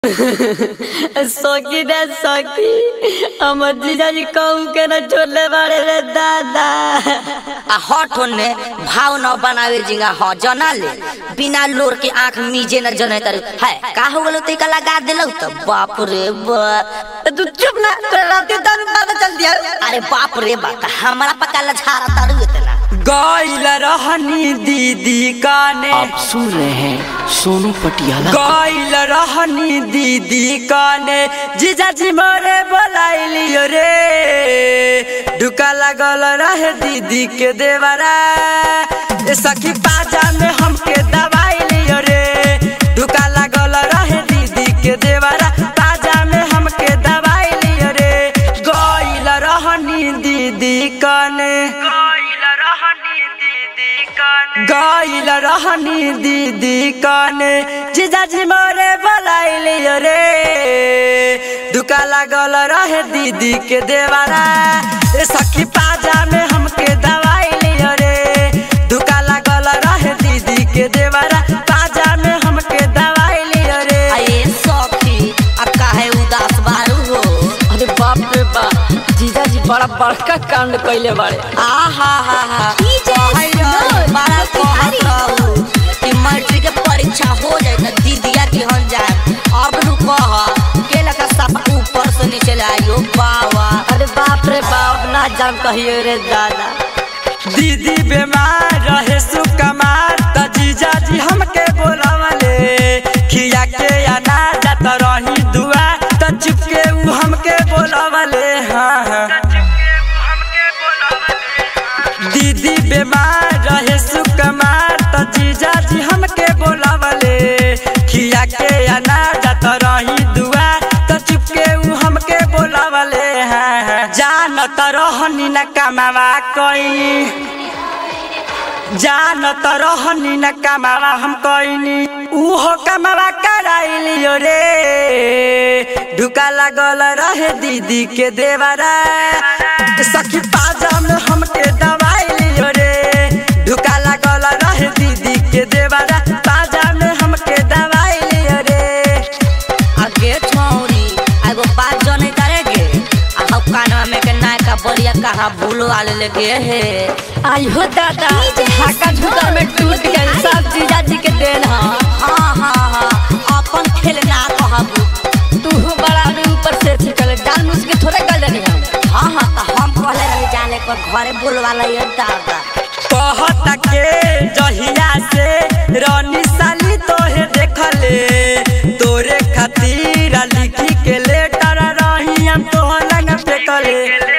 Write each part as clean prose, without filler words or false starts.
सौकी रे सौकी हमर जीजाजी कहू के न छोले बारे रे दादा आ हट होने भाव न बनावे जिंगा ह जना ले बिना लोर के आंख मीजे न जने तर है का हो गेलो ते का लगा देलौ त बाप रे बाप तू चुप ना तोरा रात दारू पता चल दिया। अरे बाप रे बाप हमरा पका ल झारा तारू इतना गइल रहनी दीदी काने। आप सुन रहे हैं सोनू पटियाला। गइल रहनी दीदी काने जीजाजी मोरे बोलाइलियो रे ढुका लागल रहे दीदी के देवरा ए सखी पाजा में हमके दवाई लियो रे ढुका लागल रहे दीदी के देवरा पाजा में हमके दवाई लियो रे गइल रहनी दीदी काने गइल रहनी दीदी काने जीजाजी मोरे बोलाइलियो रे दुका लागल रहे दीदी के देवरा ए सखी पाजा में हमके दवाई लियो रे दुका लागल रहे दीदी के देवरा पाजा में हमके दवाई लियो रे। अरे सखी आ काहे उदास बारू हो। अरे बाप रे बाप जीजाजी बड़ा बड़का कांड कइले बारे। आहा हा हा बड़ा कहत रहू कि मैट्रिक के परीक्षा हो जाए त दीदिया के हन जाए अब नु कह के लका सब ऊपर से नीचे लाइयो बावा। अरे बाप रे बाप ना जान कहियो रे दादा दीदी बीमार रहे सुकमार त जीजाजी हमके बोलावले खिया के आना जात रही दुआ त चुपके उ हमके बोलावले। हाँ दीदी बीमार रहे सुकमार त जीजाजी हमके बोलावले खिया के आना जात रही दुआ त चुपके उ हमके बोलावले। हाँ जानत रहनी न कमावा कइनी जानत रहनी न कमावा हम कइनी उहो कमावा कराइलियो रे ढुका लागल रहे दीदी के देवरा सखी पाजा में हमके दवाई लियो रे ढुका लागल रहे दीदी के देवरा पाजा में हमके दवाई लियो रे। आगे छोरी एगो बात जने करेगे आ हम कानवा में के नायका बलिया कहां भूल वाले लगे है। आई हो दादा ढाका झुकर में टूट गए सब जीजाजी के देन। हाँ हाँ हाँ अपन खेल ना कहबू तू बड़ा ऊपर से छिकल डाल मुझ के थोड़े गल रही हम। हाँ हाँ तो हम कहले रही जाने पर घरे बोलवाला ये दादा कहता के जहिया से रानी साली तोहे देखले तोरे खातिर लिखी के लेटर रही हम तोहर लंग फेकले।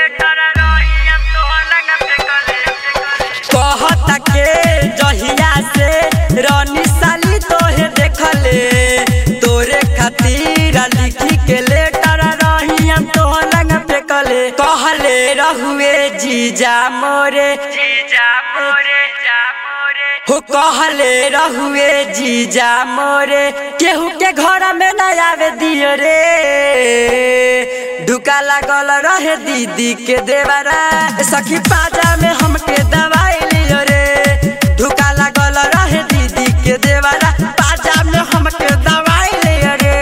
कहता के जहिया से रानी साली तोहे देखले तोरे खातिर लिखी के लेटर रही हम तोहर लंग फेकले। कहले रहुए जीजा मोरे हो कहले रहुए जीजा मोरे केहू के घर में न आवे दियो रे ढुका लागल रहे दीदी के देवरा सखी पाजा में हमके दवाई लियो रे ढुका लागल रहे दीदी के देवरा पाजा में हमके दवाई लियो रे।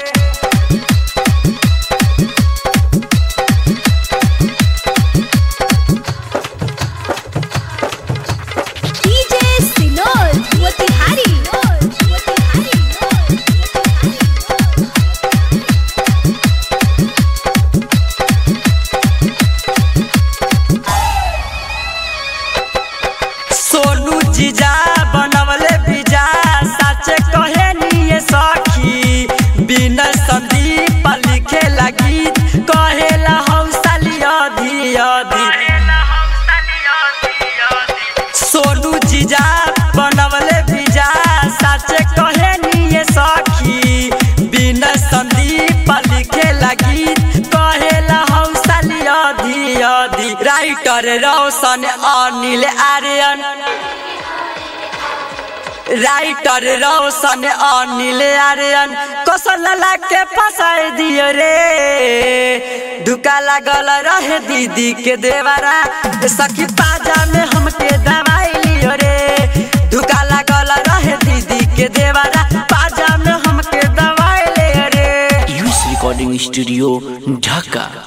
सोनू जीजा बनवले बीजा साचे कहे निये सखी बिना संदीप लिखे लगी कहेला हौसली आधी आधी। सोनू जीजा बनवले बीजा साचे कहे निये सखी बिना संदीप लिखे लगी कहेला हौसली आधी आधी। राइटर रोशन अनिल आर्यन राइटर रोशन अनिल आर्यन कौशल के फंसाई दियो रे ढुका लागल रहे दीदी के देवरा सखी पाजा में हमके दवाई लियो रे ढुका लागल रहे दीदी के देवरा पाजा में हमके दवाई ले रे। रिकॉर्डिंग स्टूडियो ढाका।